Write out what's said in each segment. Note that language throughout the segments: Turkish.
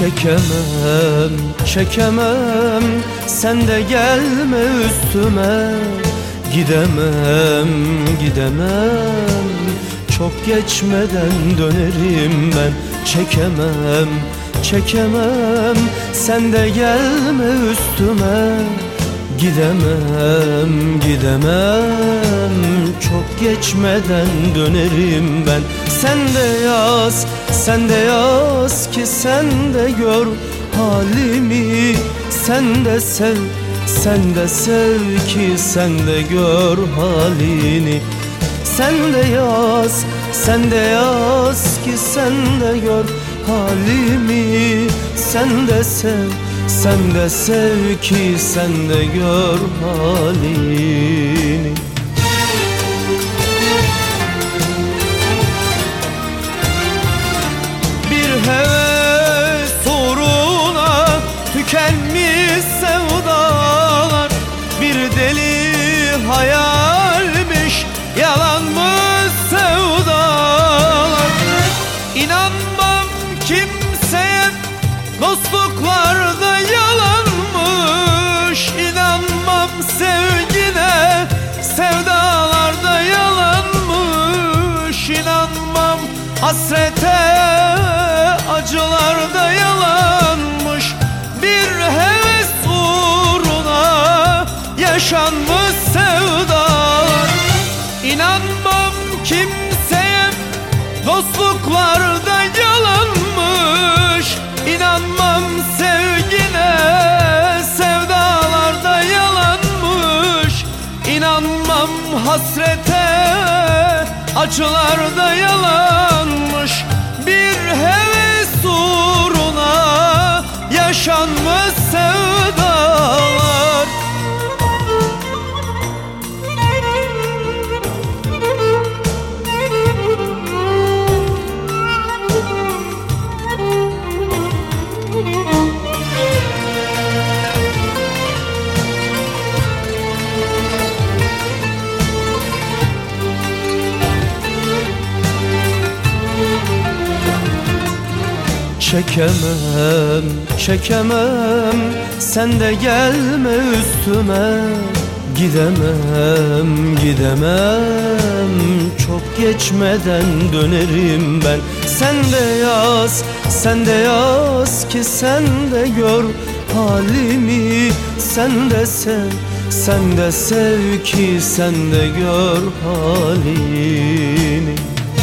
Çekemem, çekemem, sen de gelme üstüme. Gidemem, gidemem, çok geçmeden dönerim ben. Çekemem, çekemem, sen de gelme üstüme. Gidemem, gidemem, çok geçmeden dönerim ben. Sen de yaz, sen de yaz ki sen de gör halimi. Sen de sev, sen de sev ki sen de gör halini. Sen de yaz, sen de yaz ki sen de gör halimi. Sen de sev, sen de sev ki sen de gör halini. Bir heves uğruna tükenmiş sevdalar, bir deli hayalmiş, yalanmış sevdalar. İnanmam kimseye, dostluklarda yalanmış. İnanmam sevgine, sevdalarda yalanmış. İnanmam hasrete, acılarda yalanmış. Bir heves uğruna yaşanmış sevdalar. İnanmam kimseye, dostluklarda yalanmış. İnanmam sevgine, sevdalarda yalanmış. İnanmam hasrete, acılarda yalanmış. Bir heves uğruna yaşanmış sevdalar. Çekemem, çekemem, sen de gelme üstüme. Gidemem, gidemem, çok geçmeden dönerim ben. Sen de yaz, sen de yaz ki sen de gör halimi. Sen de sev, sen de sev ki sen de gör halini.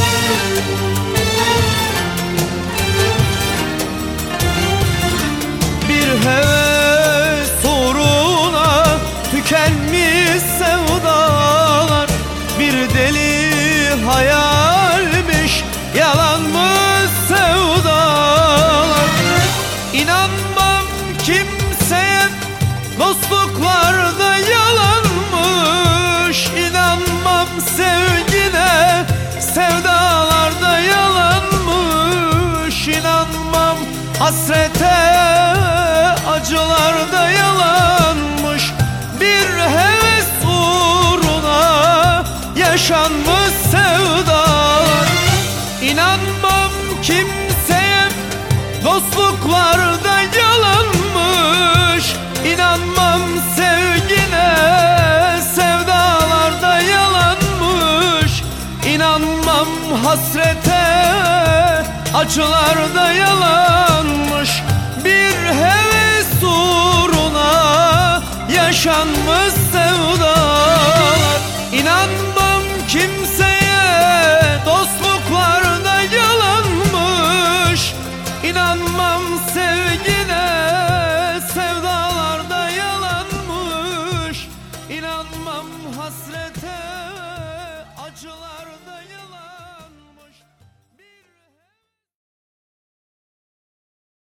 Heves uğruna tükenmiş sevdalar, bir deli hayalmiş, yalanmış sevdalar. İnanmam kimseye, dostluklarda yalanmış. İnanmam sevgine, sevdalarda yalanmış. İnanmam hasrete, acılarda yalanmış. Bir heves uğruna yaşanmış sevdalar. İnanmam kimseye, dostluklarda yalanmış. İnanmam sevgine, sevdalarda yalanmış. İnanmam hasrete, acılarda yalanmış. Bir heves uğruna yaşanmış